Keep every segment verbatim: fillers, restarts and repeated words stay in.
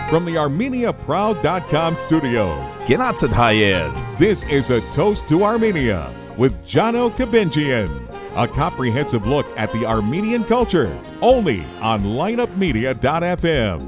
from the Armenia Proud dot com studios. Genatzet Hayed. This is A Toast to Armenia with Jono Kabinjian. A comprehensive look at the Armenian culture, only on lineup media dot f m.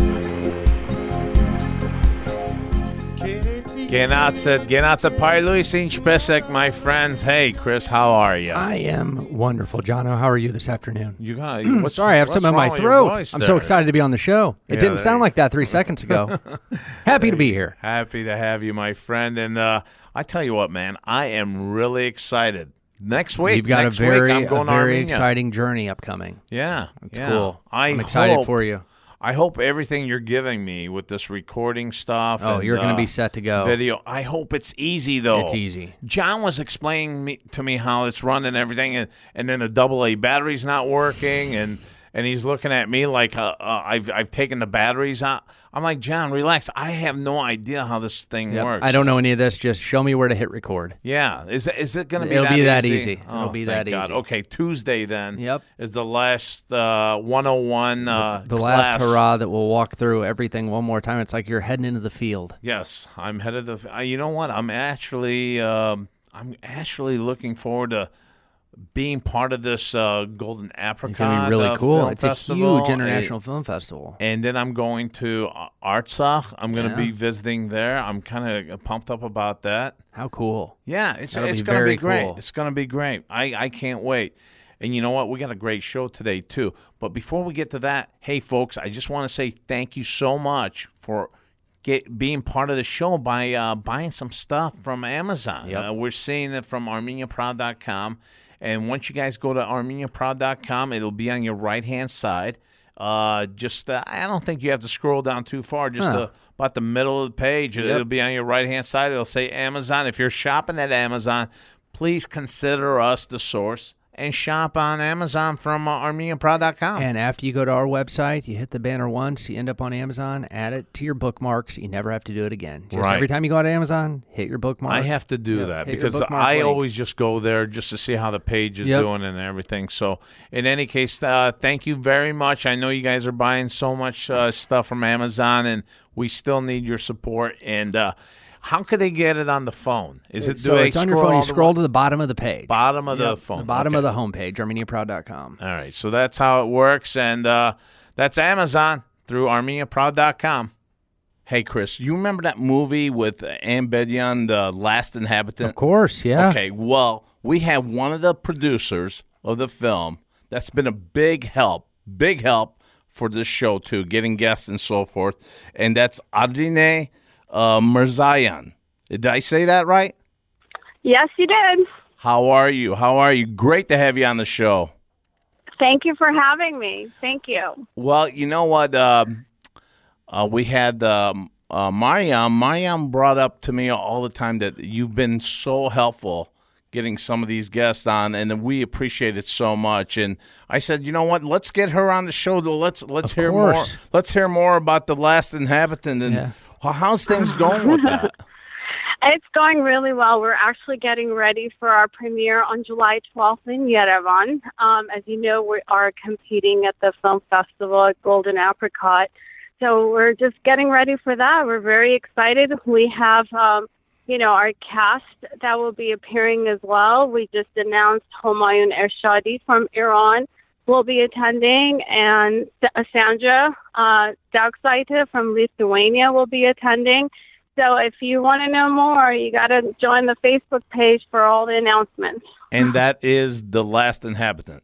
Genatzet, Genatzet Parluisin Spesek, my friends. Hey, Chris, how are you? I am wonderful, Jono. How are you this afternoon? You got what's, Sorry, I have what's something in wrong my with your throat. voice I'm there? so excited to be on the show. It Yeah, didn't there sound you- like that three seconds ago. Happy to be here. Happy to have you, my friend. And uh, I tell you what, man, I am really excited. Next week, You've got next a very, week, I'm a going to very Armenia. exciting journey upcoming. Yeah, It's yeah. cool. I I'm excited hope, for you. I hope everything you're giving me with this recording stuff. Oh, and, you're going uh, to be set to go. Video. I hope it's easy though. It's easy. John was explaining me, to me how it's running and everything, and, and then the double A battery's not working, and and he's looking at me like uh, uh, I've I've taken the batteries out. I'm like, John, relax. I have no idea how this thing Yep. works. I don't know any of this. Just show me where to hit record. Yeah, is it, is it going to be It'll that be that easy? easy. Oh, It'll be thank that God. easy. Okay, Tuesday then. Yep. Is the last uh, one oh one uh, The class. last hurrah that will walk through everything one more time. It's like you're heading into the field. Yes, I'm headed to. Uh, you know what? I'm actually, um, I'm actually looking forward to being part of this uh, Golden Apricot. It's going to be really uh, cool. film It's a festival. huge international film festival. And then I'm going to uh, Artsakh. I'm going to Yeah. be visiting there. I'm kind of pumped up about that. How cool. Yeah, it's That'll it's be going to very be great. cool. It's going to be great. I, I can't wait. And you know what? We got a great show today, too. But before we get to that, hey, folks, I just want to say thank you so much for get being part of the show by uh, buying some stuff from Amazon. Yep. Uh, we're seeing it from Armenia Proud dot com. And once you guys go to Armenia Proud dot com, it'll be on your right-hand side. Uh, just uh, I don't think you have to scroll down too far. Just Huh. uh, about the middle of the page. Yep. It'll be on your right-hand side. It'll say Amazon. If you're shopping at Amazon, please consider us the source and shop on Amazon from uh, Armenia Proud dot com. And after you go to our website, you hit the banner once, you end up on Amazon, add it to your bookmarks. You never have to do it again. Just Right. every time you go to Amazon, hit your bookmark. I have to do Yep, that hit your because bookmark I link. always just go there just to see how the page is Yep. doing and everything. So, in any case, uh, thank you very much. I know you guys are buying so much uh, stuff from Amazon, and we still need your support. And uh, how could they get it on the phone? Is it do so they it's on your scroll phone. You all the scroll to the bottom of the page. bottom of the Yep, phone? The bottom Okay. of the homepage, Armenia Proud dot com. All right, so that's how it works, and uh, that's Amazon through Armenia Proud dot com. Hey, Chris, you remember that movie with Ann Bedian, The Last Inhabitant? Of course, yeah. Okay, well, we have one of the producers of the film that's been a big help, big help for this show, too, getting guests and so forth, and that's Adine uh, Mirzayan. Did I say that right? Yes, you did. How are you? How are you? Great to have you on the show. Thank you for having me. Thank you. Well, you know what? Um, uh, we had um, uh, Mariam. Mariam brought up to me all the time that you've been so helpful getting some of these guests on, and we appreciate it so much. And I said, you know what? Let's get her on the show. Let's let's Of hear course. more. Let's hear more about The Last Inhabitant. And Yeah. well, how's things going with that? It's going really well. We're actually getting ready for our premiere on July twelfth in Yerevan. Um, as you know, we are competing at the film festival at Golden Apricot. So we're just getting ready for that. We're very excited. We have, um, you know, our cast that will be appearing as well. We just announced Homayun Ershadi from Iran will be attending, and Sandra uh, Daugsaita from Lithuania will be attending. So if you want to know more, you got to join the Facebook page for all the announcements. And that is The Last Inhabitant.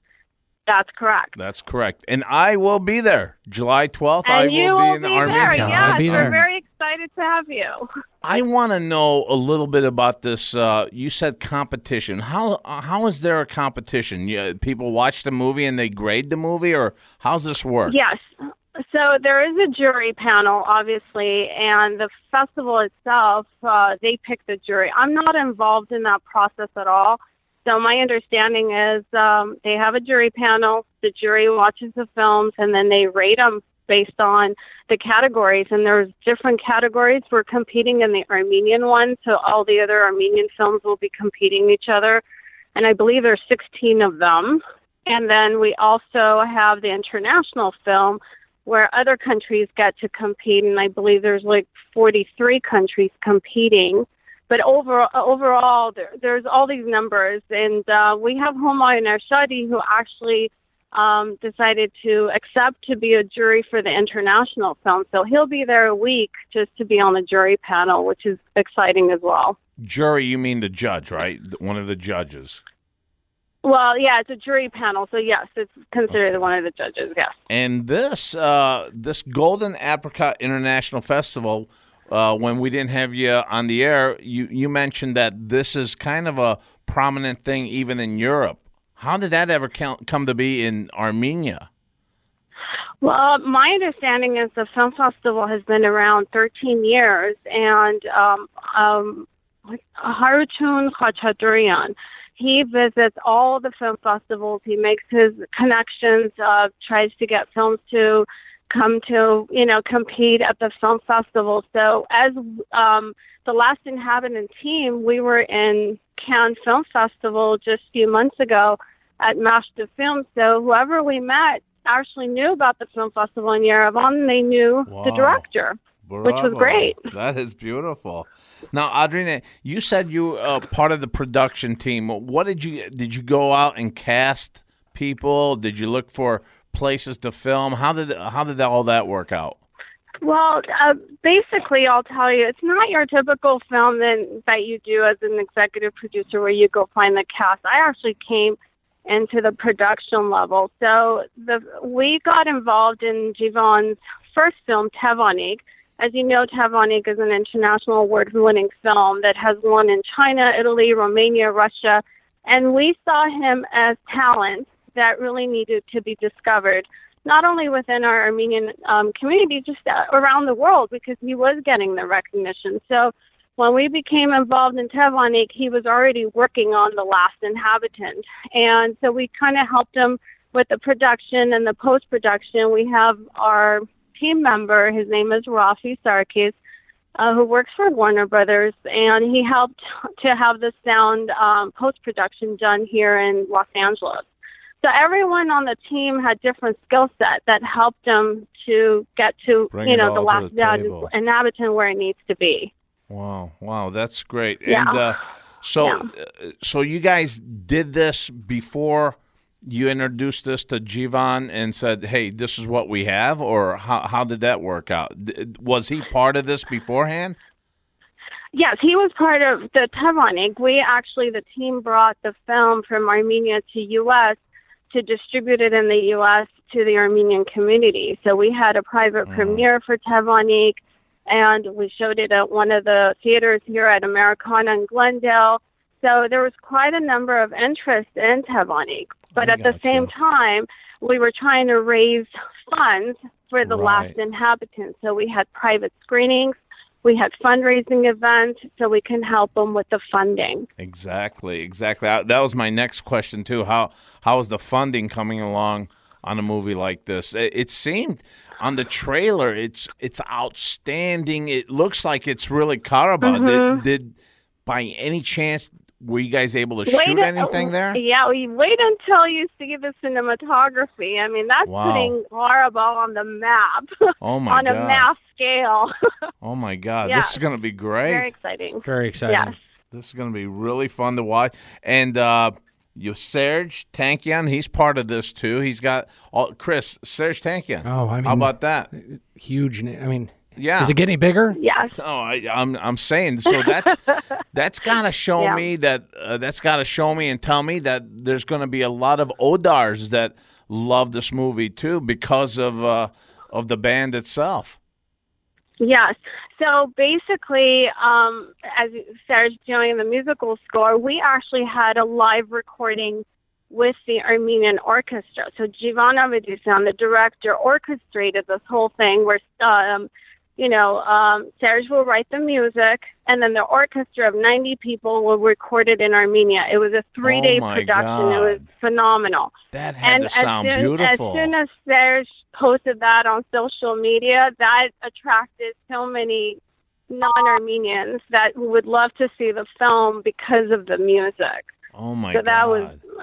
That's correct. That's correct. And I will be there. July twelfth, I And you will will be in be Armenia. there. I'll Yes, be we're there. very excited to have you. I want to know a little bit about this. Uh, you said competition. How uh, how is there a competition? You, people watch the movie and they grade the movie, or how's this work? Yes. So there is a jury panel, obviously, and the festival itself, uh, they pick the jury. I'm not involved in that process at all. So my understanding is um, they have a jury panel, the jury watches the films, and then they rate them based on the categories. And there's different categories. We're competing in the Armenian one, so all the other Armenian films will be competing each other. And I believe there's sixteen of them. And then we also have the international film, where other countries get to compete, and I believe there's like forty-three countries competing. But over, overall, there, there's all these numbers, and uh, we have Humayun Ershadi, who actually um, decided to accept to be a jury for the international film. So he'll be there a week just to be on the jury panel, which is exciting as well. Jury, you mean the judge, right? One of the judges. Well, yeah, it's a jury panel, so yes, it's considered okay. one of the judges, yes. And this uh, this Golden Apricot International Festival, uh, when we didn't have you on the air, you, you mentioned that this is kind of a prominent thing even in Europe. How did that ever count, come to be in Armenia? Well, my understanding is the film festival has been around thirteen years, and um, um, Harutun Khachaturian, he visits all the film festivals. He makes his connections, uh, tries to get films to come to, you know, compete at the film festival. So as um, the Last Inhabitant team, we were in Cannes Film Festival just a few months ago at Marche de Film. So whoever we met actually knew about the film festival in Yerevan, and they knew wow. the director. Bravo. Which was great. That is beautiful. Now, Audrina, you said you were uh, part of the production team. What did you did you go out and cast people? Did you look for places to film? How did how did all that work out? Well, uh, basically, I'll tell you, it's not your typical film that that you do as an executive producer, where you go find the cast. I actually came into the production level, so the we got involved in Jivan's first film, Tevanik. As you know, Tevanik is an international award-winning film that has won in China, Italy, Romania, Russia, and we saw him as talent that really needed to be discovered, not only within our Armenian um, community, just uh, around the world, because he was getting the recognition. So when we became involved in Tevanik, he was already working on The Last Inhabitant, and so we kind of helped him with the production and the post-production. We have our team member, his name is Rafi Sarkis, uh, who works for Warner Brothers, and he helped to have the sound um, post-production done here in Los Angeles. So everyone on the team had different skill set that helped them to get to, Bring you know, the the Last Inhabitant where it needs to be. Wow, wow, that's great. Yeah. And uh, so, Yeah. uh, so you guys did this before you introduced this to Jivan and said, hey, this is what we have, or how how did that work out? Was he part of this beforehand? Yes, he was part of the Tevanik. We actually, the team brought the film from Armenia to U S to distribute it in the U S to the Armenian community. So we had a private mm. premiere for Tevanik, and we showed it at one of the theaters here at Americana in Glendale. So there was quite a number of interest in Tevanik. But I at the gotcha. same time, we were trying to raise funds for The Right. Last Inhabitant. So we had private screenings, we had fundraising events, so we can help them with the funding. Exactly, exactly. That that was my next question, too. How How is the funding coming along on a movie like this? It, it seemed on the trailer, it's it's outstanding. It looks like it's really Karabakh. Mm-hmm. Did, did, by any chance, were you guys able to Wait shoot a- anything there? Yeah, we wait until you see the cinematography. I mean, that's Wow. putting Karabakh on the map, Oh, my on God. a mass scale. Oh, my God. Yeah. This is going to be great. Very exciting. Very exciting. Yes. This is going to be really fun to watch. And uh, you, Serge Tankian, he's part of this, too. He's got all, Chris, Serge Tankian. Oh, I mean, How about that? huge. na- I mean, Yeah. does it get any bigger? Yes. Oh, I, I'm I'm saying so. That's that's gotta show Yeah. me that uh, that's gotta show me and tell me that there's going to be a lot of Odars that love this movie too because of uh, of the band itself. Yes. So basically, um, as Sarah's doing the musical score, we actually had a live recording with the Armenian orchestra. So Jivan Avedisyan, the director, orchestrated this whole thing where, um, you know, um, Serge will write the music, and then the orchestra of ninety people will record it in Armenia. It was a three-day Oh, my production. It was God. phenomenal. That had And to as sound soon, beautiful. as soon as Serge posted that on social media, that attracted so many non-Armenians that would love to see the film because of the music. oh my so God! that was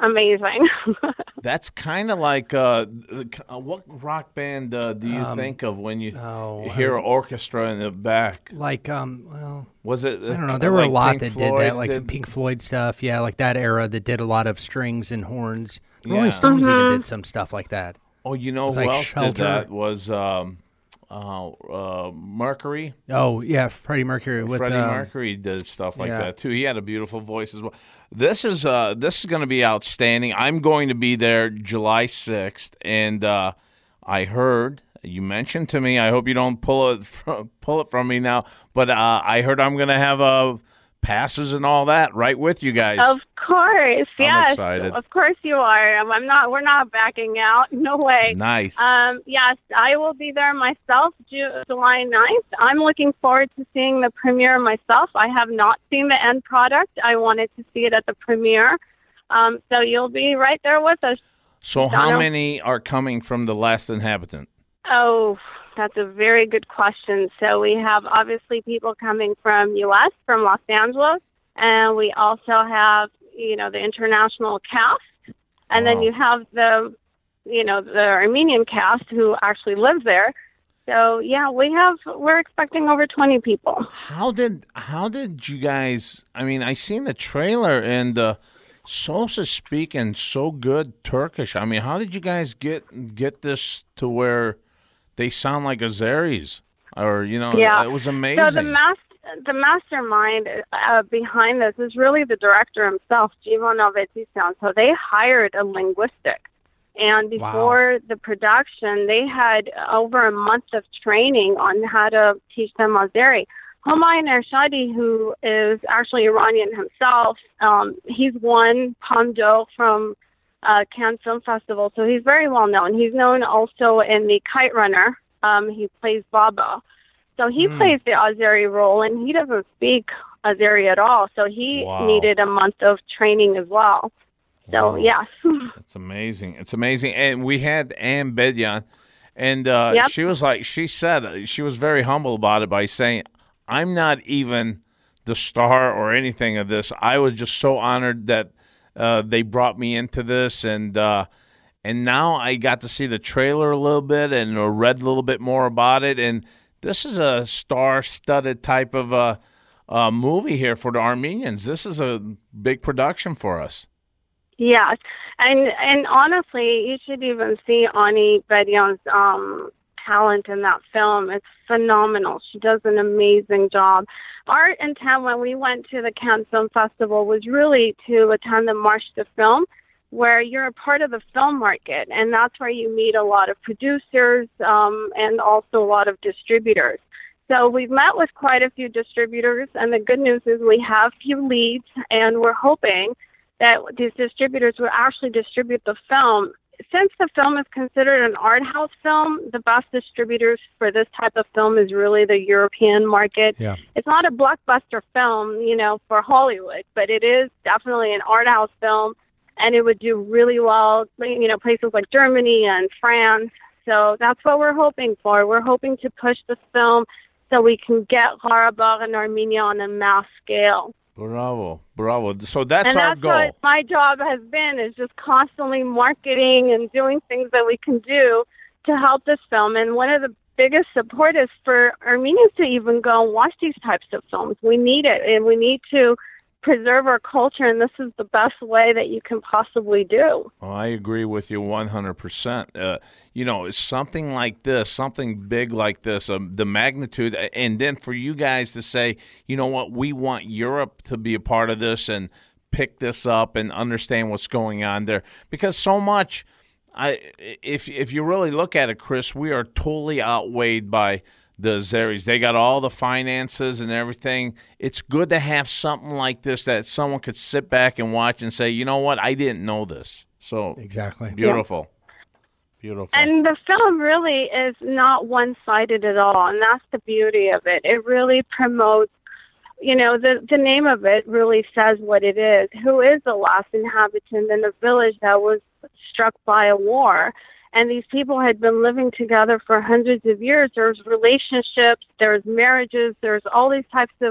amazing. That's kind of like uh, uh, what rock band uh, do you Um, think of when you oh, hear an orchestra in the back? Like, um, well, Was it? I don't know. uh, There were like a lot Pink that Floyd did that, like some did- Pink Floyd stuff. Yeah, like that era that did a lot of strings and horns. The Yeah. Rolling Stones even Mhm. did some stuff like that. Oh, you know with, who like, else Shelter. did that? Was um, uh, uh, Mercury. Oh yeah, Freddie Mercury with Freddie um, Mercury did stuff like yeah. that too. He had a beautiful voice as well. This is uh, this is going to be outstanding. I'm going to be there July sixth, and uh, I heard you mentioned to me. I hope you don't pull it from, pull it from me now. But uh, I heard I'm going to have uh, passes and all that right with you guys. Of course, I'm yes. excited. Of course you are. Um, I'm not. We're not backing out. No way. Nice. Um, yes, I will be there myself, Ju- July ninth. I'm looking forward to seeing the premiere myself. I have not seen the end product. I wanted to see it at the premiere. Um, so you'll be right there with us. so how Donna? many are coming from The Last Inhabitant? Oh, that's a very good question. So we have obviously people coming from U S, from Los Angeles, and we also have, you know, the international cast. And Wow. then you have the, you know, the Armenian cast who actually lives there. So, yeah, we have, we're expecting over twenty people. How did how did you guys? I mean, I seen the trailer and uh, Sosa's speaking so good Turkish. I mean, how did you guys get get this to where they sound like Azeris? Or you know, Yeah. it was amazing. So the mas- the mastermind uh, behind this is really the director himself, Jivan Avetisan. So they hired a linguistic. And before the production, they had over a month of training on how to teach them Azeri. Humayun Ershadi, who is actually Iranian himself, um, he's won Palme from uh, Cannes Film Festival, so he's very well known. He's known also in The Kite Runner. Um, he plays Baba. So he Mm. plays the Azeri role, and he doesn't speak Azeri at all. So he Wow. needed a month of training as well. So, Wow. yes. It's amazing. It's amazing. And we had Anne Bedyan, and uh, Yep. she was like, she said, she was very humble about it by saying, I'm not even the star or anything of this. I was just so honored that uh, they brought me into this. And uh, and now I got to see the trailer a little bit and uh, read a little bit more about it. And this is a star-studded type of uh, uh, movie here for the Armenians. This is a big production for us. Yes, and and honestly, you should even see Ani Bedyan's um, talent in that film. It's phenomenal. She does an amazing job. Our intent when we went to the Cannes Film Festival was really to attend the Marche de Film, where you're a part of the film market, and that's where you meet a lot of producers um, and also a lot of distributors. So we've met with quite a few distributors, and the good news is we have few leads, and we're hoping that these distributors will actually distribute the film. Since the film is considered an art house film, the best distributors for this type of film is really the European market. Yeah. It's not a blockbuster film, you know, for Hollywood, but it is definitely an art house film, and it would do really well, you know, places like Germany and France. So that's what we're hoping for. We're hoping to push this film so we can get Karabakh and Armenia on a mass scale. Bravo, bravo. So that's and our that's goal. what my job has been, is just constantly marketing and doing things that we can do to help this film. And one of the biggest support is for Armenians to even go and watch these types of films. We need it, and we need to preserve our culture, and this is the best way that you can possibly do. Oh, I agree with you one hundred percent. Uh, you know, something like this, something big like this, um, the magnitude, and then for you guys to say, you know what, we want Europe to be a part of this and pick this up and understand what's going on there. Because so much, I if if you really look at it, Chris, we are totally outweighed by the Azeris. They got all the finances and everything. It's good to have something like this that someone could sit back and watch and say, you know what, I didn't know this. So Exactly. beautiful. Beautiful. And the film really is not one-sided at all, and that's the beauty of it. It really promotes, you know, the, the name of it really says what it is. Who is the last inhabitant in a village that was struck by a war? And these people had been living together for hundreds of years. There's relationships, there's marriages, there's all these types of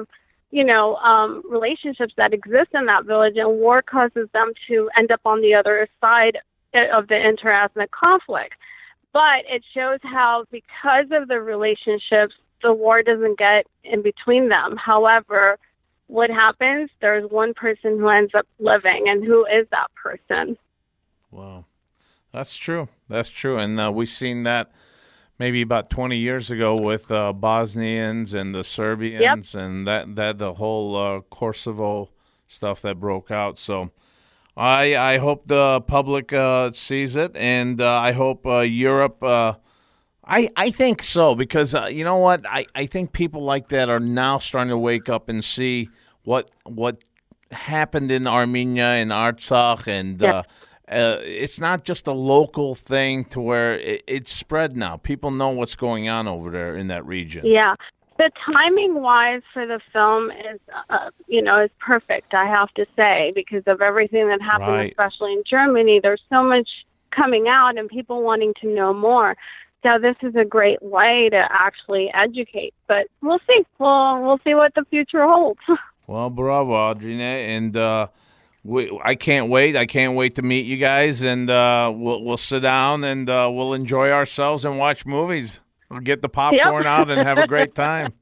you know, um, relationships that exist in that village, and war causes them to end up on the other side of the interethnic conflict. But it shows how, because of the relationships, the war doesn't get in between them. However, what happens, there's one person who ends up living, and who is that person? Wow. That's true. That's true. And uh, we've seen that maybe about twenty years ago with uh, Bosnians and the Serbians, yep. and that, that the whole uh, Kosovo stuff that broke out. So I I hope the public uh, sees it, and uh, I hope uh, Europe uh, – I, I think so, because uh, you know what? I, I think people like that are now starting to wake up and see what what happened in Armenia and Artsakh, and yeah. uh, uh, it's not just a local thing to where it, it's spread now. People know what's going on over there in that region. Yeah. The timing-wise for the film is, uh, you know, is perfect, I have to say, because of everything that happened, right. especially in Germany. There's so much coming out and people wanting to know more. So this is a great way to actually educate. But we'll see. We'll, we'll see what the future holds. Well, bravo, Audrina. And uh, we, I can't wait. I can't wait to meet you guys. And uh, we'll, we'll sit down and uh, we'll enjoy ourselves and watch movies. We'll get the popcorn yep. out and have a great time.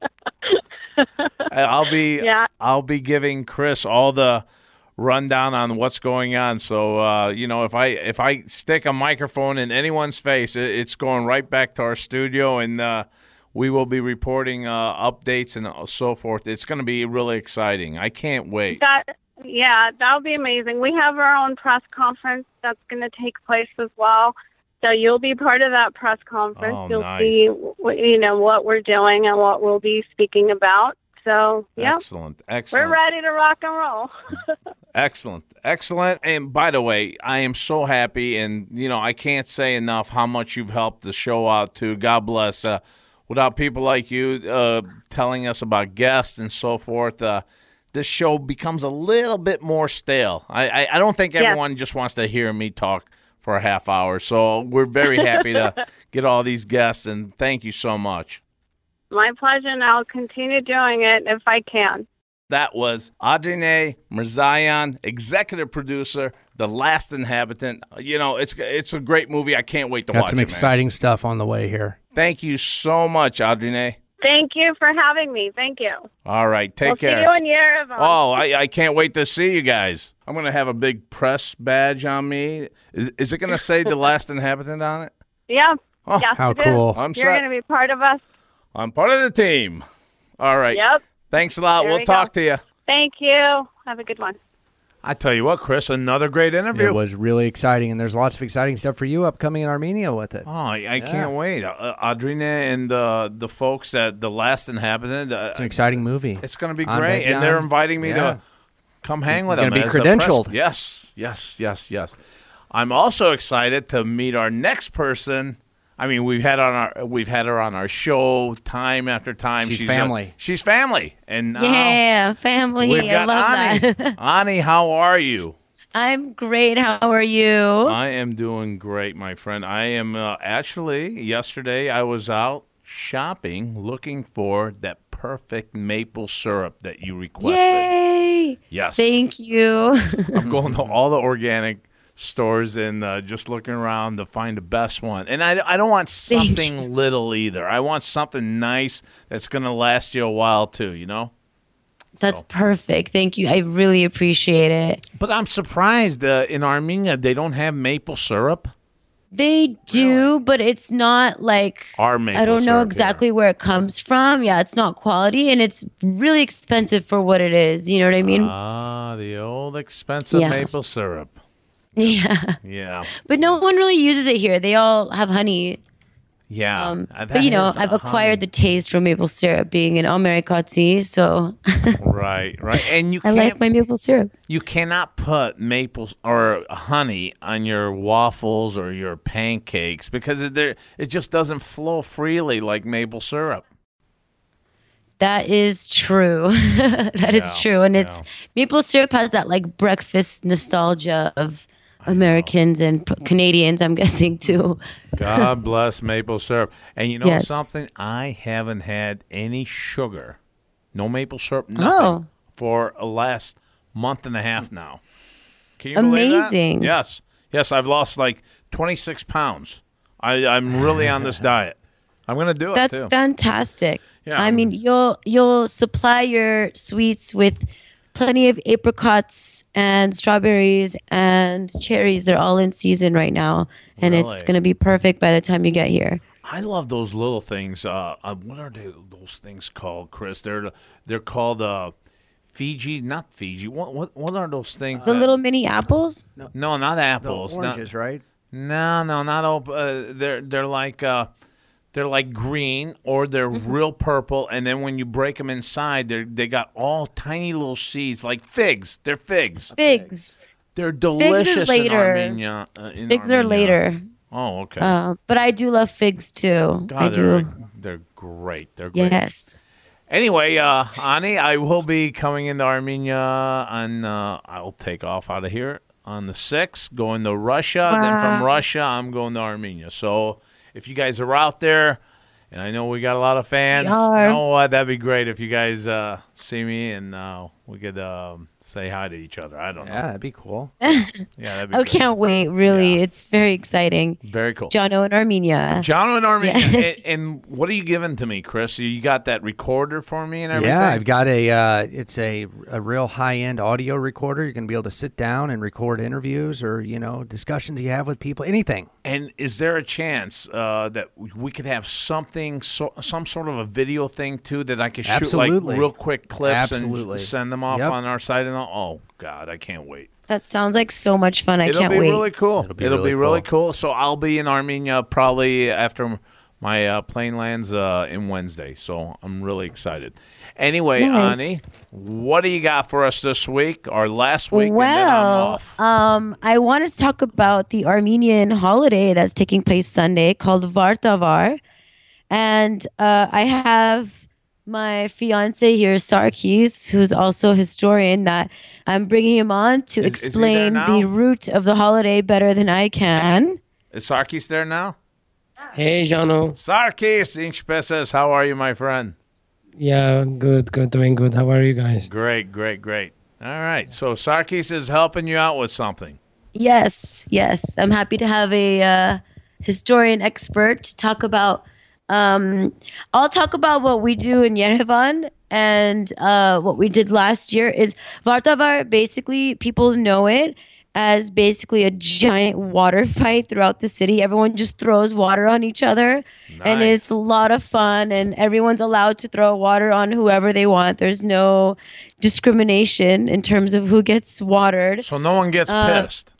I'll be yeah. I'll be giving Chris all the rundown on what's going on. So uh, you know, if I if I stick a microphone in anyone's face, it, it's going right back to our studio, and uh, we will be reporting uh, updates and so forth. It's going to be really exciting. I can't wait. That yeah, that'll be amazing. We have our own press conference that's going to take place as well. So you'll be part of that press conference. Oh, you'll nice. see, you know, what we're doing and what we'll be speaking about. So, yeah. Excellent. Excellent. We're ready to rock and roll. Excellent. Excellent. And by the way, I am so happy, and, you know, I can't say enough how much you've helped the show out, too. God bless. Uh, without people like you uh, telling us about guests and so forth, uh, this show becomes a little bit more stale. I, I, I don't think everyone yes. just wants to hear me talk for a half hour. So we're very happy to get all these guests, and thank you so much. My pleasure, and I'll continue doing it if I can. That was Audrina Mirzayan, executive producer, The Last Inhabitant. You know, it's it's a great movie. I can't wait to Got watch it, some exciting man. stuff on the way here. Thank you so much, Audrina. Thank you for having me. Thank you. All right, take we'll care. See you in Yerevan. Oh, I, I can't wait to see you guys. I'm going to have a big press badge on me. Is, is it going to say The Last Inhabitant on it? Yeah. Oh, yes, how it cool. Is. I'm You're going to be part of us. I'm part of the team. All right. Yep. Thanks a lot. There we'll we talk go. to you. Thank you. Have a good one. I tell you what, Chris, another great interview. It was really exciting, and there's lots of exciting stuff for you upcoming in Armenia with it. Oh, I, I Yeah. can't wait. Uh, Audrina and uh, the folks at The Last Inhabitant. Uh, It's an exciting movie. It's going to be On great, Big and they're John. inviting me Yeah. to come hang with You're them. gonna be as a press- credentialed. Yes, yes, yes, yes. I'm also excited to meet our next person. I mean, we've had on our we've had her on our show time after time. She's a- family. she's family, and now Yeah, family. we've I got love Ani. that. Ani, how are you? I'm great. How are you? I am doing great, my friend. I am uh, actually, yesterday I was out shopping looking for that perfect maple syrup that you requested. Yay! Yes. Thank you. I'm going to all the organic stores and uh, just looking around to find the best one. And I, I don't want Thank something little either. I want something nice that's going to last you a while too, you know? That's perfect. Thank you. I really appreciate it. But I'm surprised uh, in Armenia they don't have maple syrup. They do, but it's not like Our maple I don't know syrup exactly here. where it comes from. Yeah, it's not quality, and it's really expensive for what it is. You know what I mean? Ah, the old expensive Yeah. maple syrup. Yeah. Yeah. But no one really uses it here. They all have honey. Yeah. Um, Uh, that but you know, has I've a acquired honey. the taste from maple syrup, being an Amerikatsi, so Right, right. And you I can't, like my maple syrup. you cannot put maple or honey on your waffles or your pancakes because it, there- it just doesn't flow freely like maple syrup. That is true. That is Yeah, true. And it's yeah. maple syrup has that like breakfast nostalgia of Americans and p- Canadians, I'm guessing too. God bless maple syrup. And you know Yes. something? I haven't had any sugar No maple syrup, nothing. Oh. For the last month and a half now. Can you believe that? Amazing. Yes. Yes, I've lost like twenty-six pounds. I, I'm really on this diet. I'm going to do That's it, too. fantastic. Yeah. I mean, you'll you'll supply your sweets with plenty of apricots and strawberries and cherries. They're all in season right now, and it's Really? going to be perfect by the time you get here. I love those little things. Uh, uh, what are they, those things called, Chris? They're they're called uh, Fiji, not Fiji. What what what are those things? The that- little mini apples. no, not The apples. not- oranges, right? No, no, not op- uh, they're they're like uh, they're like green or they're Mm-hmm. real purple, and then when you break them inside, they they got all tiny little seeds like figs. They're figs. Figs. They're delicious later. in Armenia. Uh, in Figs are Armenia. later. Oh, okay. Uh, but I do love figs too. God, I they're, do. they're great. They're great. Yes. Anyway, uh, Ani, I will be coming into Armenia, and uh, I'll take off out of here on the sixth, going to Russia. Then from Wow. Russia, I'm going to Armenia. So if you guys are out there, and I know we got a lot of fans, We are. you know what? That'd be great if you guys uh, see me and uh, we could um, say hi to each other. I don't know. Yeah, that'd be cool. Yeah, that'd be I great. can't wait. Really, Yeah. it's very exciting. Very cool. Jono in Armenia. John and Armenia. Yeah. and, and what are you giving to me, Chris? You got that recorder for me and everything? Yeah, I've got a. Uh, it's a a real high end audio recorder. You're gonna be able to sit down and record interviews or you know discussions you have with people. Anything. And is there a chance uh, that we could have something, so, some sort of a video thing too, that I could shoot Absolutely. like real quick clips Absolutely. and send them off Yep. on our site and all? Oh God, I can't wait. That sounds like so much fun. I It'll can't be wait. really cool. It'll be It'll really be really cool. cool. So I'll be in Armenia probably after my uh, plane lands uh, in Wednesday. So I'm really excited. Anyway, Nice. Ani, what do you got for us this week or last week? and then I'm Well, off. um, I want to talk about the Armenian holiday that's taking place Sunday called Vartavar. And uh, I have my fiance here, Sarkis, who's also a historian, that I'm bringing him on to Is- is he there explain now? the root of the holiday better than I can. Is Sarkis there now? Hey, Jano. Sarkis, inch pesos, how are you, my friend? Yeah, good, good, doing good. How are you guys? Great, great, great. All right. So Sarkis is helping you out with something. Yes, yes. I'm happy to have a uh, historian expert to talk about. Um, I'll talk about what we do in Yerevan and uh, what we did last year. Is Vartavar basically, people know it as basically a giant water fight throughout the city. Everyone just throws water on each other, and Nice. it's a lot of fun. And everyone's allowed to throw water on whoever they want. There's no discrimination in terms of who gets watered. So no one gets Uh, pissed.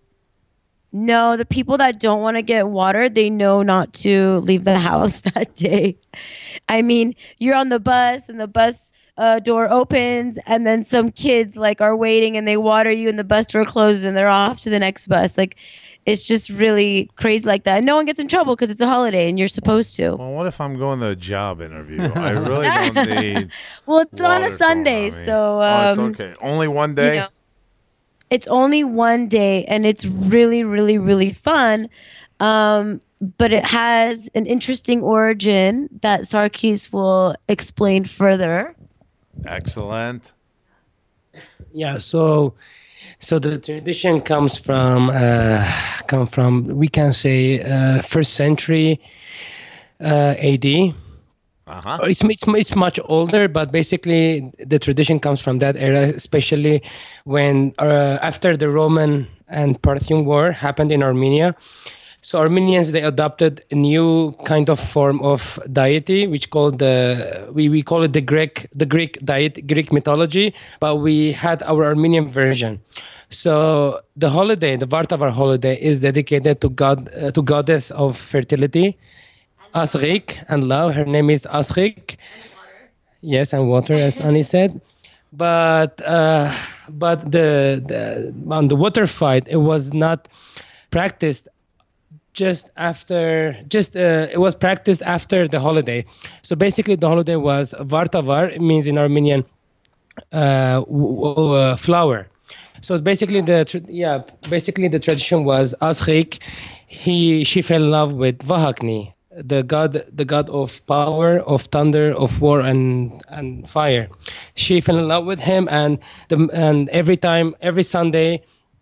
No, the people that don't want to get water, they know not to leave the house that day. I mean, you're on the bus and the bus uh, door opens, and then some kids like are waiting and they water you, and the bus door closes and they're off to the next bus. Like, it's just really crazy like that. And no one gets in trouble because it's a holiday and you're supposed to. Well, what if I'm going to a job interview? I really don't need Well, it's on water a thrown Sunday, on me. so oh, it's um, okay. Only one you day? know, it's only one day, and it's really, really, really fun. Um, but it has an interesting origin that Sarkis will explain further. Excellent. Yeah, so so the tradition comes from uh, come from we can say uh, first century uh, A D. Uh-huh. It's, it's it's much older, but basically the tradition comes from that era, especially when uh, after the Roman and Parthian War happened in Armenia. So Armenians, they adopted a new kind of form of deity, which called the we, we call it the Greek the Greek deity, Greek mythology, but we had our Armenian version. So the holiday, the Vartavar holiday, is dedicated to God uh, to goddess of fertility, Asrik, and love. Her name is Asrik. Yes, and water, as Ani said. But uh, but the, the on the water fight, it was not practiced just after. Just uh, it was practiced after the holiday. So basically, the holiday was Vartavar. It means in Armenian uh, w- w- uh, flower. So basically, the tr- yeah, basically the tradition was Asrik. He she fell in love with Vahakni, the god, the god of power, of thunder, of war, and and fire. She fell in love with him, and the and every time, every Sunday,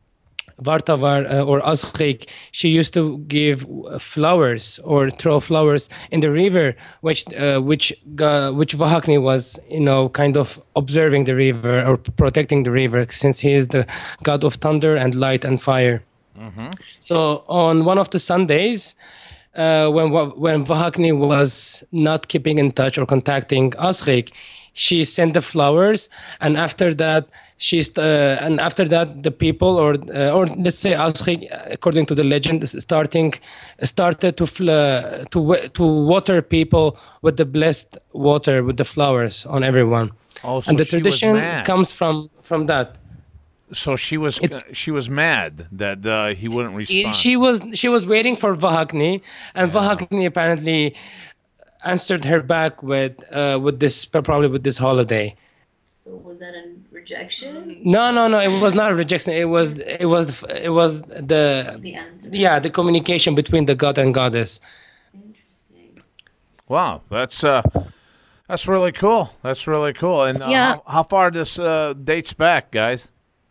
Vartavar uh, or Azrik, she used to give flowers or throw flowers in the river, which uh, which uh, which Vahakni was, you know, kind of observing the river or protecting the river, since he is the god of thunder and light and fire. Mm-hmm. So on one of the Sundays, uh, when when Vahakni was not keeping in touch or contacting Azrik, she sent the flowers, and after that, she's uh, and after that, the people, or uh, or let's say Azrik, according to the legend, is starting started to fl- to wa- to water people with the blessed water, with the flowers on everyone. Oh, so and the she was tradition mad. comes from from that. So she was It's- she was mad that uh, he wouldn't respond. She was she was waiting for Vahakni, and Vahakni apparently answered her back with uh, with this probably with this holiday. So was that a rejection? No, no, no. It was not a rejection. It was it was it was the The answer. yeah the communication between the god and goddess. Interesting. Wow, that's uh, that's really cool. That's really cool. And uh, Yeah. how, how far this uh, dates back, guys?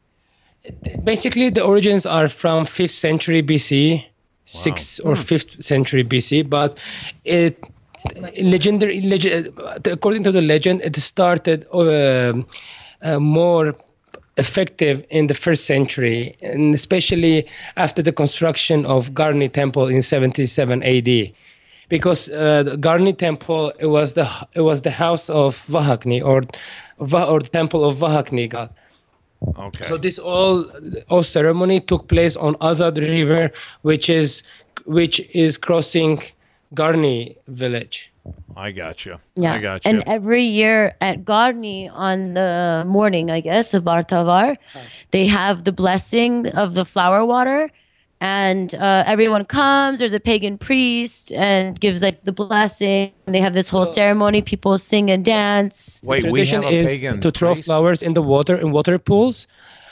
Basically, the origins are from fifth century B C, sixth or fifth century B C, but it legendary legend, according to the legend, it started uh, uh, more effective in the first century, and especially after the construction of Garni Temple in seventy-seven A D. Because uh, the Garni Temple, it was the it was the house of Vahakni, or Va- or the temple of Vahakni god. Okay. So this all all ceremony took place on Azad River, which is which is crossing Garni village. I got you. Yeah. I got you. And every year at Garni on the morning, I guess, of Vartavar, they have the blessing of the flower water. And uh, everyone comes. There's a pagan priest and gives like the blessing. They have this whole ceremony. People sing and dance. Wait, we Tradition have a is pagan to throw priest? flowers in the water in water pools,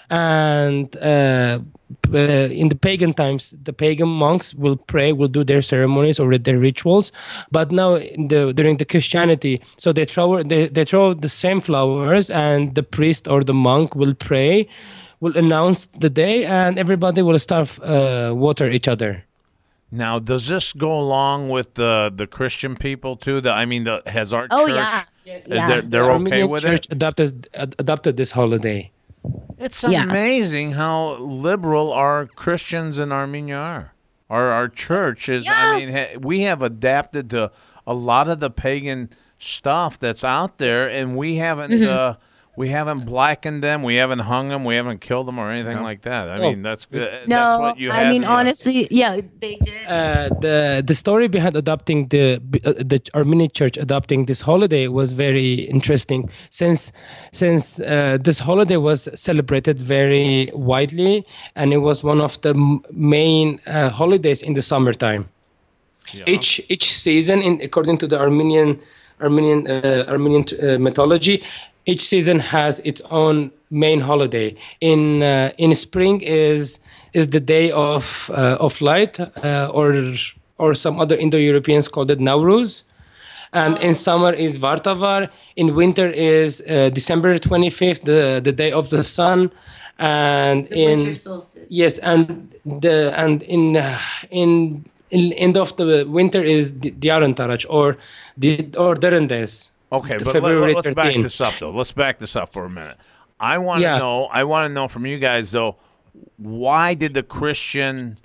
and uh, uh, in the pagan times, the pagan monks will pray, will do their ceremonies or their rituals. But now, in the, during the Christianity, so they throw they, they throw the same flowers, and the priest or the monk will pray, will announce the day, and everybody will start uh, water each other. Now, does this go along with the the Christian people too? The, I mean, the, has our Oh, church? yeah. Yes. Yeah. They're, they're The okay Armenian with Church it. adopted ad- adopted this holiday. It's Yeah. amazing how liberal our Christians in Armenia are. Our our church is. Yeah. I mean, ha- we have adapted to a lot of the pagan stuff that's out there, and we haven't. Mm-hmm. Uh, we haven't blackened them. We haven't hung them. We haven't killed them or anything like that. I No. mean, that's good. No, that's what you I had mean, to- honestly, yeah, they did. Uh, the the story behind adopting the uh, the Armenian Church adopting this holiday was very interesting, since since uh, this holiday was celebrated very widely, and it was one of the m- main uh, holidays in the summertime. Yeah. Each each season, in according to the Armenian Armenian uh, Armenian uh, mythology, each season has its own main holiday. In uh, in spring is is the day of uh, of light, uh, or or some other Indo-Europeans called it Nowruz, and in summer is Vartavar. In winter is uh, December twenty-fifth, the the day of the sun, and in solstice. yes, and the and in uh, in in end of the winter is Di- Diarantarach, or the or Derendes. Okay, the but February let, us back thirteenth. this up though. Let's back this up for a minute. I want to Yeah. know. I want to know from you guys though. Why did the Christian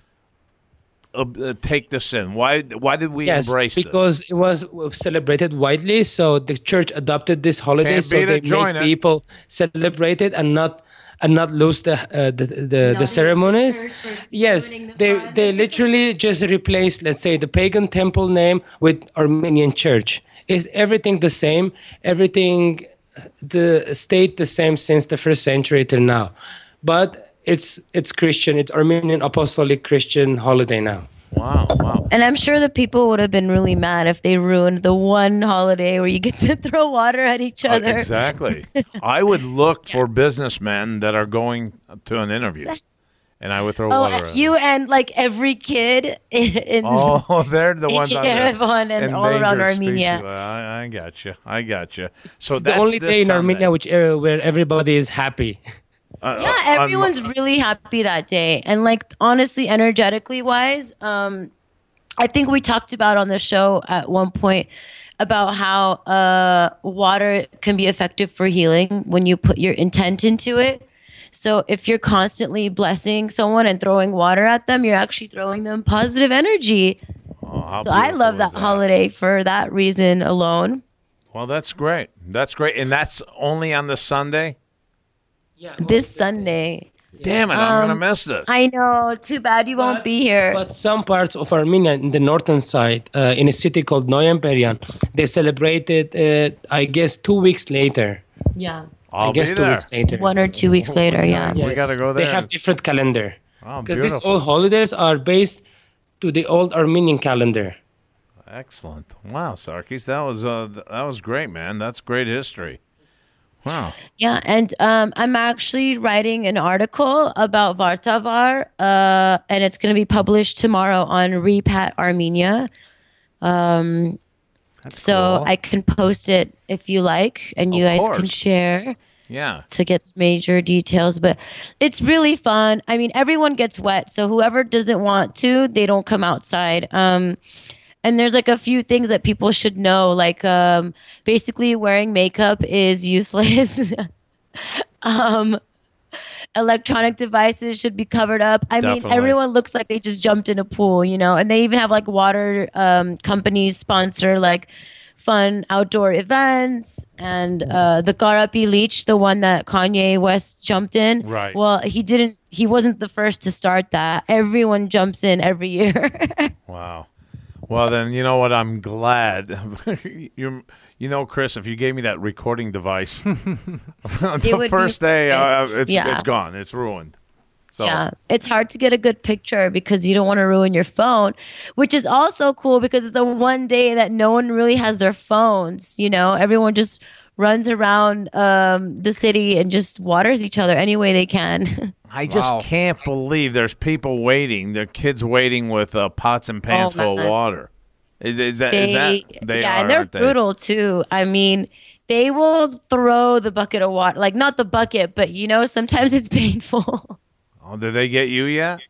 uh, uh, take this in? Why? Why did we Yes, embrace because this? it was celebrated widely, so the church adopted this holiday, Can't so beat they it, join make it. people celebrate it and not and not lose the uh, the the, the ceremonies. Yes, they they literally just replaced, let's say, the pagan temple name with Armenian church. Is everything the same? Everything the stayed the same since the first century till now, but it's it's Christian. It's Armenian Apostolic Christian holiday now. Wow, wow. And I'm sure the people would have been really mad if they ruined the one holiday where you get to throw water at each Uh, other. exactly. I would look for businessmen that are going to an interview, and I would throw Oh, water. at you them. and like every kid in Oh, they're the ones on the Yerevan and all around endangered Armenia. species. I, I got you. I got you. So It's that's the only this day in Sunday. Armenia which uh, where everybody is happy. Uh, Yeah, uh, on- everyone's really happy that day. And like honestly, energetically wise, um, I think we talked about on the show at one point about how uh, water can be effective for healing when you put your intent into it. So if you're constantly blessing someone and throwing water at them, you're actually throwing them positive energy. Oh, how So I beautiful love is that holiday for that reason alone. Well, that's great. That's great, and that's only on the Sunday. Yeah. This Sunday. Damn it! I'm gonna Um, miss this. I know. Too bad you won't be here. But some parts of Armenia, in the northern side, uh, in a city called Noyamberian, they celebrated, uh, I guess, two weeks later. Yeah. I'll I guess be two there. weeks later. One or two weeks later, yeah. We gotta go there. They have different calendar. Oh, Because these beautiful. old holidays are based to the old Armenian calendar. Excellent. Wow, Sarkis, that was uh, th- that was great, man. That's great history. Wow. Yeah, and um, I'm actually writing an article about Vartavar, uh, and it's going to be published tomorrow on Repat Armenia. Um, so cool. I can post it if you like, and you Of guys can course. share Yeah. to get major details. But it's really fun. I mean, everyone gets wet, so whoever doesn't want to, they don't come outside. Um, and there's like a few things that people should know, like um, basically wearing makeup is useless. um, electronic devices should be covered up. I Definitely. mean, everyone looks like they just jumped in a pool, you know, and they even have like water um, companies sponsor like fun outdoor events. And uh, the Garapi Leech, the one that Kanye West jumped in. Right. Well, he didn't, he wasn't the first to start that. Everyone jumps in every year. Wow. Well, then you know what? I'm glad. you you know, Chris, if you gave me that recording device, the would be first day, uh, fixed. it's Yeah. it's gone. It's ruined. So Yeah, it's hard to get a good picture because you don't want to ruin your phone, which is also cool because it's the one day that no one really has their phones. You know, everyone just runs around um, the city and just waters each other any way they can. I just Wow. can't believe there's people waiting. There are kids waiting with uh, pots and pans Oh, full of man. water. Is, is that? Is they, that? They yeah, are, and they're aren't they? brutal too. I mean, they will throw the bucket of water, like not the bucket, but you know, sometimes it's painful. Oh, did they get you yet?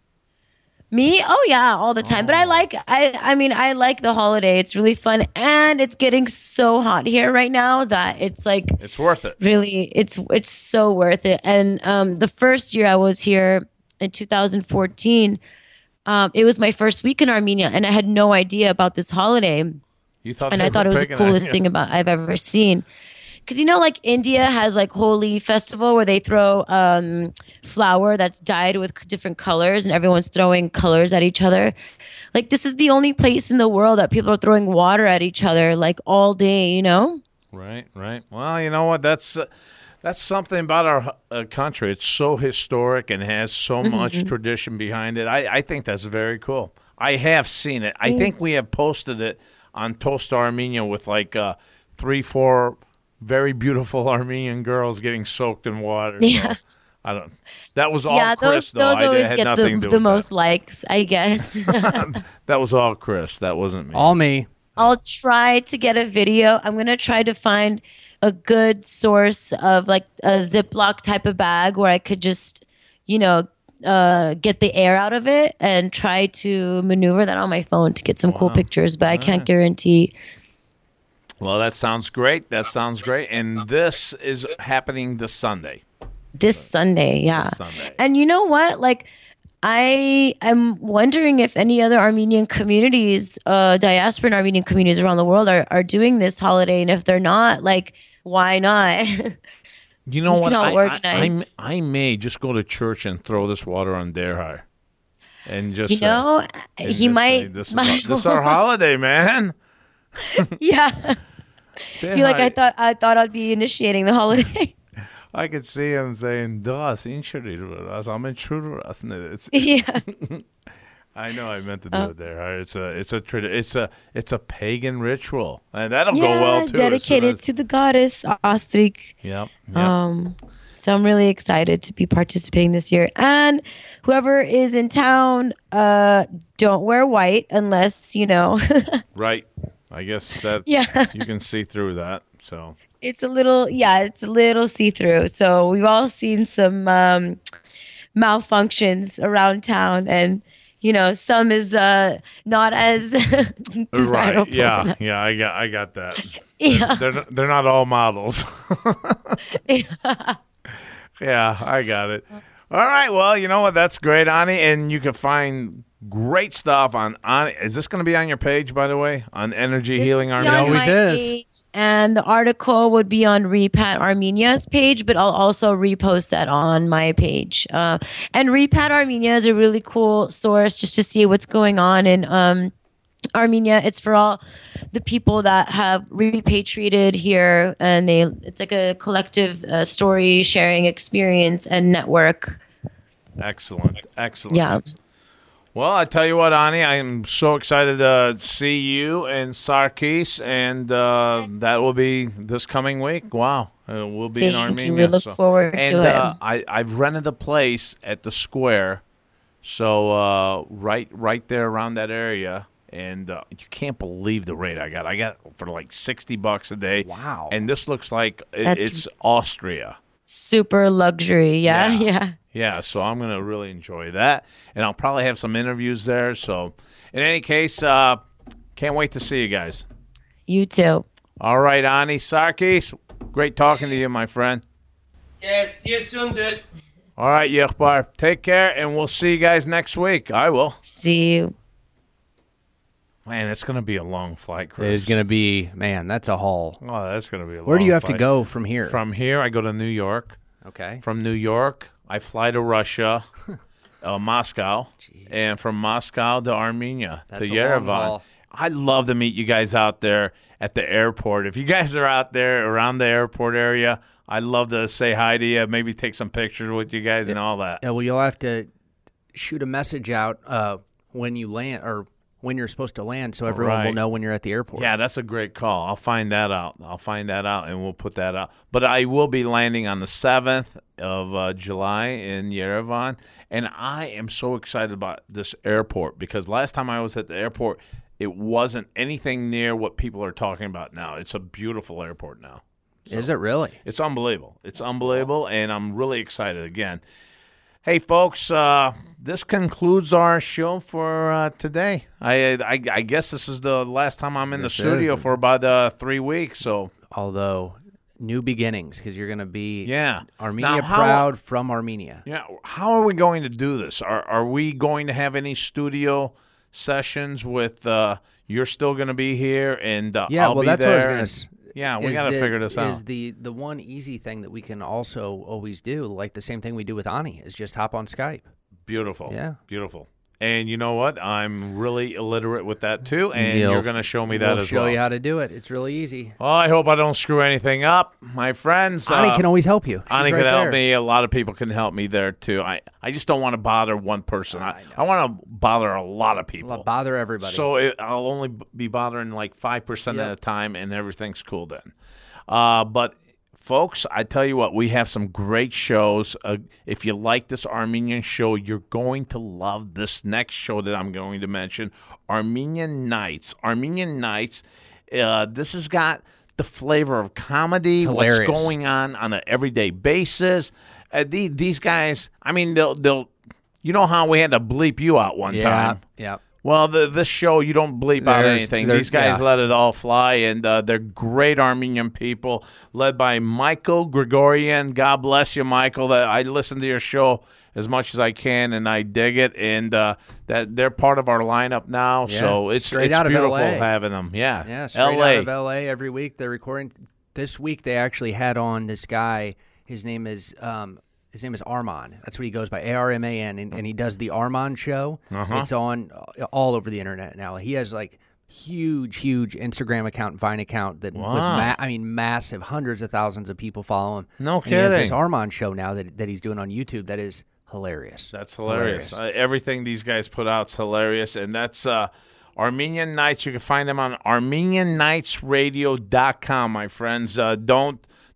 Me? Oh yeah, all the time. But I like I I mean I like the holiday. It's really fun and it's getting so hot here right now that it's like It's worth it. really it's it's so worth it. And um the first year I was here in two thousand fourteen, um it was my first week in Armenia and I had no idea about this holiday. You thought And they I thought were it was the picking on coolest you. thing about I've ever seen. Because you know, like India has like Holi festival where they throw um, flour that's dyed with c- different colors, and everyone's throwing colors at each other. Like this is the only place in the world that people are throwing water at each other like all day. You know? Right, right. Well, you know what? That's uh, that's something about our uh, country. It's so historic and has so Mm-hmm. much tradition behind it. I, I think that's very cool. I have seen it. I think we have posted it on Toast Armenia with like uh, three, four very beautiful Armenian girls getting soaked in water. So, Yeah. I don't. That was all yeah, Chris, those though. those I always had get nothing the, to do the with most likes, I guess. that. That was all Chris. That wasn't me. All me. I'll try to get a video. I'm gonna try to find a good source of like a Ziploc type of bag where I could just, you know, uh, get the air out of it and try to maneuver that on my phone to get some cool pictures. But I can't guarantee. Well, that sounds great. That sounds great. And this is happening this Sunday. This Sunday, yeah. Sunday. And you know what? Like, I am wondering if any other Armenian communities, uh, diaspora and Armenian communities around the world are, are doing this holiday. And if they're not, like, why not? You know We what? can all I, I, organize. I, I may just go to church and throw this water on Derhar. And just you say- know, and he just say, might this smile. Is our, this is our holiday, man. Yeah. You're like, I thought I thought I'd be initiating the holiday. I could see him saying, "Das inşallah, I'm It's Yeah. I know I meant to do Oh. it there. It's a it's a tradi- it's a it's a pagan ritual, and that'll Yeah, go well too. as soon dedicated as- to the goddess Astrik. Yep. Yep. Um, So I'm really excited to be participating this year. And whoever is in town, uh, don't wear white unless, you know. Right. I guess that Yeah. you can see through that. So It's a little, yeah, it's a little see-through. So we've all seen some um, malfunctions around town, and you know, some is uh, not as desirable. right. Yeah. Yeah. I got. I got that. Yeah. They're not, they're not all models. Yeah. Yeah, I got it. All right. Well, you know what? That's great, Ani. And you can find great stuff on Ani. Is this going to be on your page, by the way, on Energy This Healing will be Armenia? on always my is. page, and the article would be on Repat Armenia's page, but I'll also repost that on my page. Uh, and Repat Armenia is a really cool source just to see what's going on in um, Armenia. It's for all the people that have repatriated here, and they it's like a collective uh, story sharing experience and network. Excellent. Excellent. Yeah. Well, I tell you what, Ani, I am so excited to see you in Sarkis, and uh, that will be this coming week. Wow. Uh, we'll be in Thank Armenia. you. We look so- forward and, to it. uh, I, I've rented a place at the square, so uh, right right there around that area. And uh, you can't believe the rate I got. I got it for like sixty bucks a day. Wow. And this looks like it, That's- it's Austria. Super luxury. Yeah. Yeah. Yeah. Yeah, so I'm going to really enjoy that. And I'll probably have some interviews there. So, in any case, uh, can't wait to see you guys. You too. All right, Ani Sarkis, great talking to you, my friend. Yes, see you soon, dude. All right, Yechbar, take care, and we'll see you guys next week. I will. See you. Man, it's going to be a long flight, Chris. It is going to be, man, that's a haul. Oh, that's going to be a long Where do you have to flight. go from here? From here, I go to New York. Okay. From New York, I fly to Russia, uh, Moscow, and from Moscow to Armenia, That's to a long Yerevan. haul. I'd love to meet you guys out there at the airport. If you guys are out there around the airport area, I'd love to say hi to you, maybe take some pictures with you guys and all that. Yeah, well, you'll have to shoot a message out uh, when you land or when you're supposed to land so everyone will Right. know when you're at the airport. Yeah, that's a great call. I'll find that out. I'll find that out, and we'll put that out. But I will be landing on the seventh of uh, July in Yerevan, and I am so excited about this airport because last time I was at the airport, it wasn't anything near what people are talking about now. It's a beautiful airport now. Is it really? It's unbelievable. It's unbelievable, and I'm really excited again. Hey, folks, uh, this concludes our show for uh, today. I, I I guess this is the last time I'm in This the studio is. for about uh, three weeks. So, Although, new beginnings because you're going to be yeah. Armenia Now, how- proud from Armenia. Yeah. How are we going to do this? Are Are we going to have any studio sessions with? Uh, you're still going to be here, and uh, Yeah, I'll well, be that's there. what I was going and- to Yeah, we is got to the- figure this out. Is the the one easy thing that we can also always do, like the same thing we do with Ani, is just hop on Skype. Beautiful. Yeah. Beautiful. And you know what? I'm really illiterate with that too, and You'll- you're going to show me that we'll as show well. you how to do it. It's really easy. Well, I hope I don't screw anything up, my friends. Ani uh, can always help you. She's Ani right can help there. me. A lot of people can help me there too. I, I just don't want to bother one person. I, I, want to bother a lot of people. Well, bother everybody. So it, I'll only b- be bothering like five percent Yep. at a time, and everything's cool then. Uh, but folks, I tell you what, we have some great shows. Uh, if you like this Armenian show, you're going to love this next show that I'm going to mention, Armenian Nights. Armenian Nights. Uh, this has got the flavor of comedy. It's What's hilarious. going on on an everyday basis? Uh, the, these guys, I mean, they'll they'll. You know how we had to bleep you out one yeah, time. yeah. Well, the, this show, you don't bleep out There's- anything. there's- These guys yeah. let it all fly, and uh, they're great Armenian people, led by Michael Gregorian. God bless you, Michael. That I listen to your show as much as I can, and I dig it. And uh, that they're part of our lineup now, Yeah, so it's straight it's out of beautiful L A. having them. Yeah, Yeah, straight L A. out of L A every week. They're recording. This week they actually had on this guy. His name is um, his name is Armand. That's what he goes by, A R M A N, and, and he does the Armand Show. Uh-huh. It's on uh, all over the internet now. He has like huge, huge Instagram account, Vine account that, with Wow. ma- I mean, massive, hundreds of thousands of people follow him. No And he has this kidding. Armand Show now that that he's doing on YouTube. That is hilarious. That's hilarious. Uh, everything these guys put out's hilarious, and that's uh, Armenian Nights. You can find them on Armenian Nights Radio dot com, my friends. Uh, don't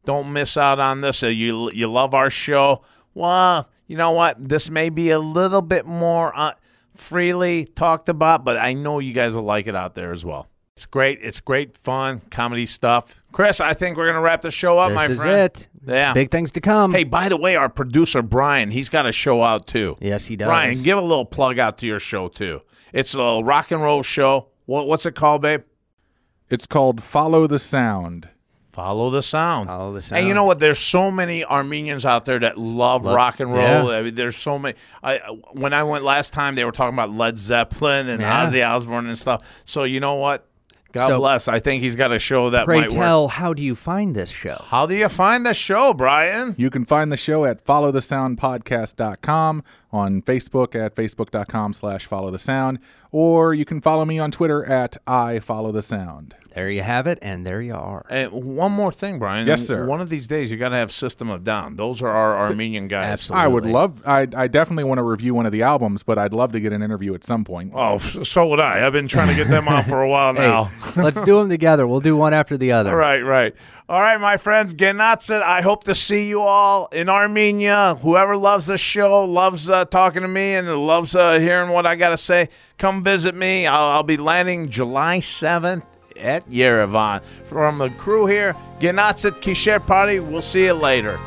Don't miss out on this. Uh, you you love our show. Well, you know what? This may be a little bit more uh, freely talked about, but I know you guys will like it out there as well. It's great. It's great fun, comedy stuff. Chris, I think we're going to wrap the show up, This my is friend. it. Yeah. Big things to come. Hey, by the way, our producer, Brian, he's got a show out, too. Yes, he does. Brian, give a little plug out to your show, too. It's a rock and roll show. What, what's it called, babe? It's called Follow the Sound. Follow the sound. Follow the sound. And you know what? There's so many Armenians out there that love, Love- rock and roll. yeah. I mean, there's so many. I, when I went last time, they were talking about Led Zeppelin and Yeah. Ozzy Osbourne and stuff. So you know what? God So- bless. I think he's got a show that Pray might tell, work. how do you find this show? How do you find the show, Brian? You can find the show at follow the sound podcast dot com, on Facebook at facebook dot com slash follow the sound, or you can follow me on Twitter at I follow the sound. There you have it, and there you are. And one more thing, Brian. Yes, sir. One of these days, you got to have System of Down. Those are our Armenian guys. Absolutely. I would love, I, I definitely want to review one of the albums, but I'd love to get an interview at some point. Oh, so would I. I've been trying to get them on for a while now. Hey, let's do them together. We'll do one after the other. Right, right. All right, my friends, Genatsit, I hope to see you all in Armenia. Whoever loves the show, loves uh, talking to me, and loves uh, hearing what I got to say, come visit me. I'll, I'll be landing July seventh at Yerevan. From the crew here, Genatsit Kisher Party. We'll see you later.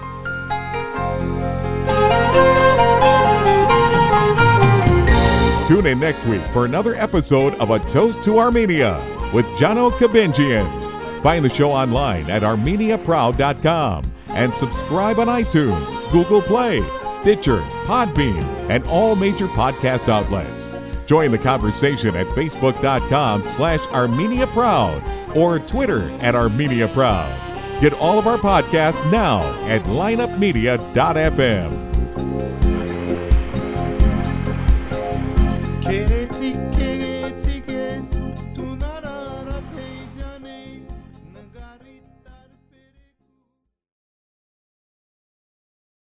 Tune in next week for another episode of A Toast to Armenia with Jano Kabenjian. Find the show online at armenia proud dot com and subscribe on iTunes, Google Play, Stitcher, Podbean, and all major podcast outlets. Join the conversation at facebook dot com slash Armenia Proud or Twitter at Armenia Proud. Get all of our podcasts now at lineup media dot f m.